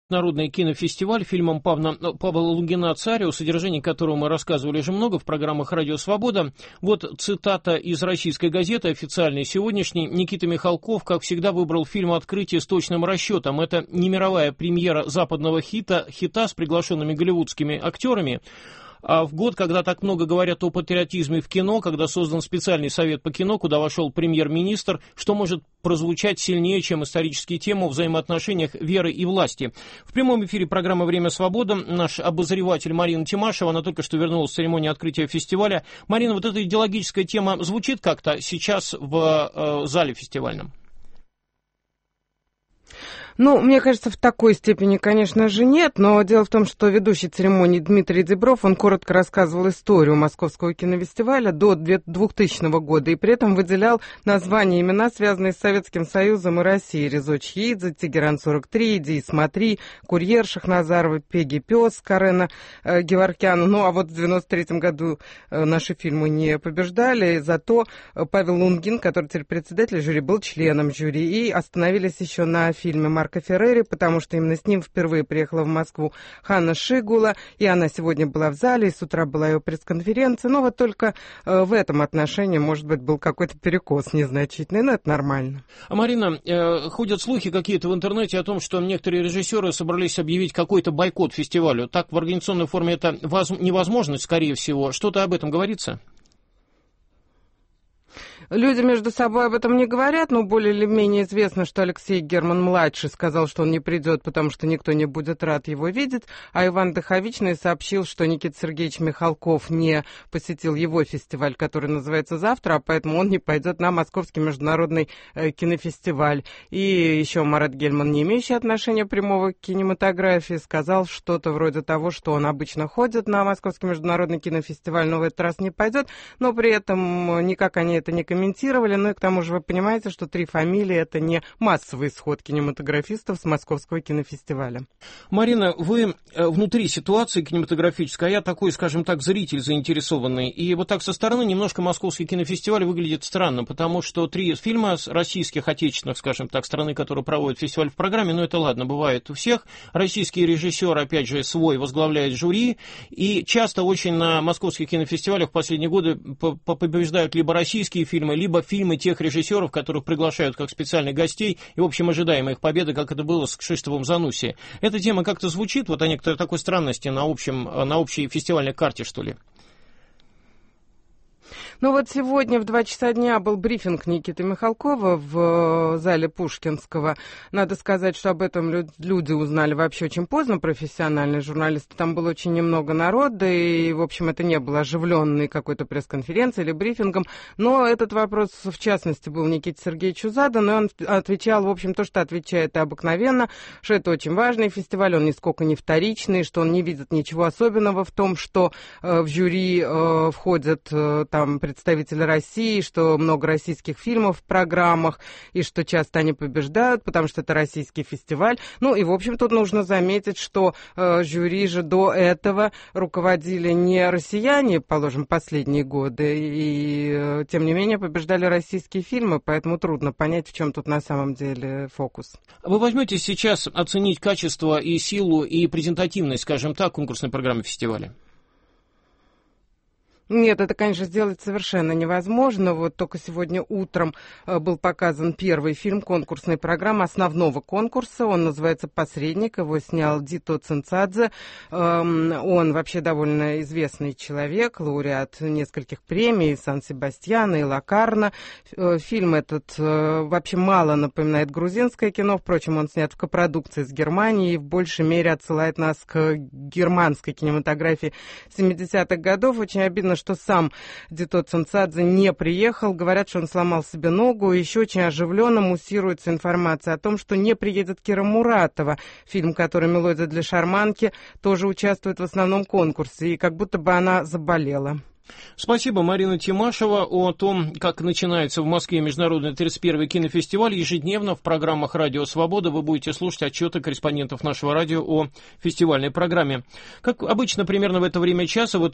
Народный кинофестиваль фильмом Павла Лунгина «Царь», о содержании которого мы рассказывали уже много в программах «Радио Свобода». Вот цитата из российской газеты, официальной сегодняшней. Никита Михалков, как всегда, выбрал фильм «Открытие» с точным расчетом. Это не мировая премьера западного хита с приглашенными голливудскими актерами. А в год, когда так много говорят о патриотизме в кино, когда создан специальный совет по кино, куда вошел премьер-министр, что может прозвучать сильнее, чем исторические темы о взаимоотношениях веры и власти. В прямом эфире программы «Время свободы» наш обозреватель Марина Тимашева, она только что вернулась с церемонии открытия фестиваля. Марина, вот эта идеологическая тема звучит как-то сейчас в зале фестивальном? Ну, мне кажется, в такой степени, конечно же, нет, но дело в том, что ведущий церемонии Дмитрий Дибров, он коротко рассказывал историю Московского кинофестиваля до 2000 года и при этом выделял названия и имена, связанные с Советским Союзом и Россией. Резо Чхеидзе, Тегеран-43, Иди и смотри, Курьер Шахназарова, Пеги Пес, Карена Геворкян. Ну, а вот в 93-м году наши фильмы не побеждали, зато Павел Лунгин, который теперь председатель жюри, был членом жюри, и остановились еще на фильме Марко Феррери, потому что именно с ним впервые приехала в Москву Ханна Шигула, и она сегодня была в зале, и с утра была ее пресс-конференция. Но вот только в этом отношении, может быть, был какой-то перекос незначительный, но это нормально. А, Марина, ходят слухи какие-то в интернете о том, что некоторые режиссеры собрались объявить какой-то бойкот фестивалю. Так, в организационной форме это невозможно, скорее всего. Что-то об этом говорится? Люди между собой об этом не говорят, но более или менее известно, что Алексей Герман-младший сказал, что он не придет, потому что никто не будет рад его видеть, а Иван Доховичный сообщил, что Никита Сергеевич Михалков не посетил его фестиваль, который называется «Завтра», а поэтому он не пойдет на Московский международный кинофестиваль. И еще Марат Гельман, не имеющий отношения прямого к кинематографии, сказал что-то вроде того, что он обычно ходит на Московский международный кинофестиваль, но в этот раз не пойдет, но при этом никак они это не комментировали. Ну и к тому же вы понимаете, что «Три фамилии» — это не массовый исход кинематографистов с Московского кинофестиваля. Марина, вы внутри ситуации кинематографической, а я такой, скажем так, зритель заинтересованный. И вот так со стороны немножко Московский кинофестиваль выглядит странно, потому что 3 фильма с российских, отечественных, скажем так, страны, которые проводят фестиваль в программе, ну это ладно, бывает у всех. Российский режиссер, опять же, свой возглавляет жюри, и часто очень на Московских кинофестивалях в последние годы побеждают либо российские фильмы, либо фильмы тех режиссеров, которых приглашают как специальных гостей, и, в общем, ожидаем их победы, как это было с Кшиштофом Занусси. Эта тема как-то звучит, вот о некоторой такой странности на общей фестивальной карте, что ли? Ну вот сегодня в 2 часа дня был брифинг Никиты Михалкова в зале Пушкинского. Надо сказать, что об этом люди узнали вообще очень поздно, профессиональные журналисты. Там было очень немного народа, и, в общем, это не было оживленной какой-то пресс-конференцией или брифингом. Но этот вопрос, в частности, был Никите Сергеевичу задан, и он отвечал, в общем, то, что отвечает и обыкновенно, что это очень важный фестиваль, он нисколько не вторичный, что он не видит ничего особенного в том, что в жюри входят там представители России, что много российских фильмов в программах, и что часто они побеждают, потому что это российский фестиваль. Ну и, в общем, тут нужно заметить, что жюри же до этого руководили не россияне, положим, последние годы, и, тем не менее, побеждали российские фильмы, поэтому трудно понять, в чем тут на самом деле фокус. Вы возьмете сейчас оценить качество и силу, и презентативность, скажем так, конкурсной программы фестиваля? Нет, это, конечно, сделать совершенно невозможно. Вот только сегодня утром был показан первый фильм конкурсной программы, основного конкурса. Он называется «Посредник». Его снял Дито Цинцадзе. Он вообще довольно известный человек, лауреат нескольких премий, Сан-Себастьяна и Локарно. Фильм этот вообще мало напоминает грузинское кино. Впрочем, он снят в копродукции с Германией и в большей мере отсылает нас к германской кинематографии 70-х годов. Очень обидно, что сам Дито Цинцадзе не приехал. Говорят, что он сломал себе ногу. Еще очень оживленно муссируется информация о том, что не приедет Кира Муратова. Фильм, который «Мелодия для шарманки», тоже участвует в основном конкурсе. И как будто бы она заболела. Спасибо, Марина Тимашева. О том, как начинается в Москве международный 31-й кинофестиваль, ежедневно в программах «Радио Свобода» вы будете слушать отчеты корреспондентов нашего радио о фестивальной программе. Как обычно, примерно в это время часа, в